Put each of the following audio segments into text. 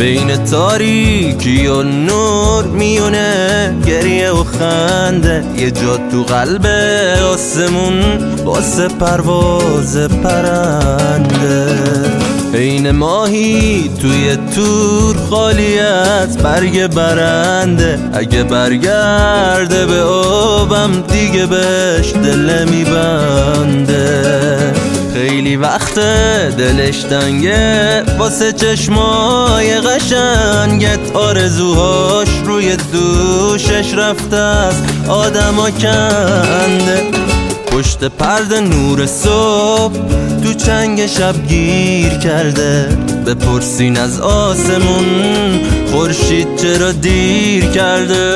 بین تاریکی و نور میونه گریه و خنده، یه جا تو قلب آسمون واسه پرواز پرنده. عین ماهی توی تور خالیت برگ برنده، اگه برگرده به آبم دیگه بهش دل میبنده. خیلی وقت دلش تنگه واسه چشمای قشنگت، آرزوهاش روی دوشش رفته است آدما کنده. پشت پرده نور صبح تو چنگ شب گیر کرده، بپرسین از آسمون خورشید چرا دیر کرده.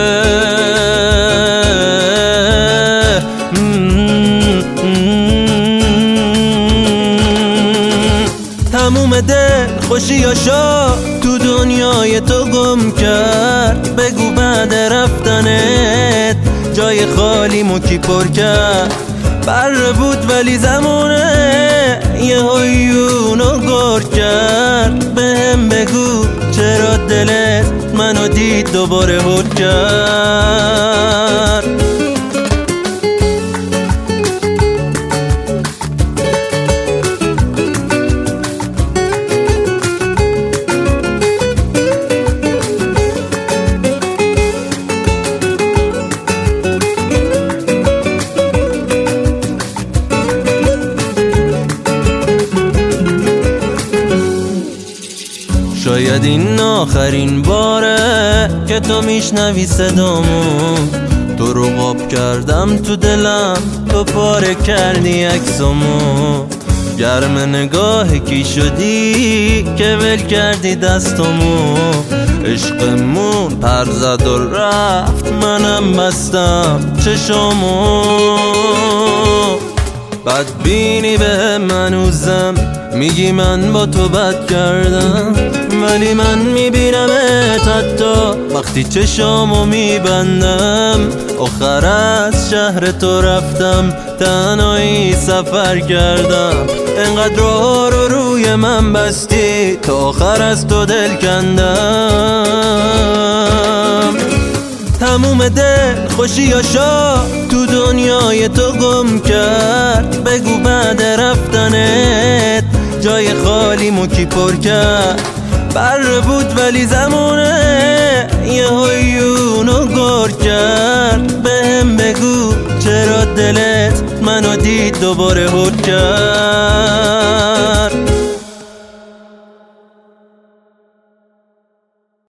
تموم دل خوشیاشا تو دنیای تو گم کرد، بگو بعد رفتنت جای خالی مو کی پر کرد. بره بود ولی زمونه یه هایونو گر کرد، بهم بگو چرا دلت منو دید دوباره هر کرد. شاید این آخرین باره که تو میشنوی صدامو، تو رو قاب کردم تو دلم، تو پاره کردی عکسامو. گرم نگاه کی شدی که ول کردی دستامو. عشقمون پر زد و رفت منم بستم چشامو. بدبینی به من هنوزم میگی من با تو بد کردم، ولی من میبینمت حتی وقتی چشامو میبندم. آخر از شهر تو رفتم تنهایی سفر کردم، انقدر راه رو روی من بستی تا آخر از تو دل کندم. تموم دل خوشیاشا تو دنیای تو گم کرد، بگو بعد رفتنت جای خالی مو کی پر کرد. بره بود ولی زمونه یه هایونو گر کرد، بهم بگو چرا دلت منو دید دوباره هر کرد.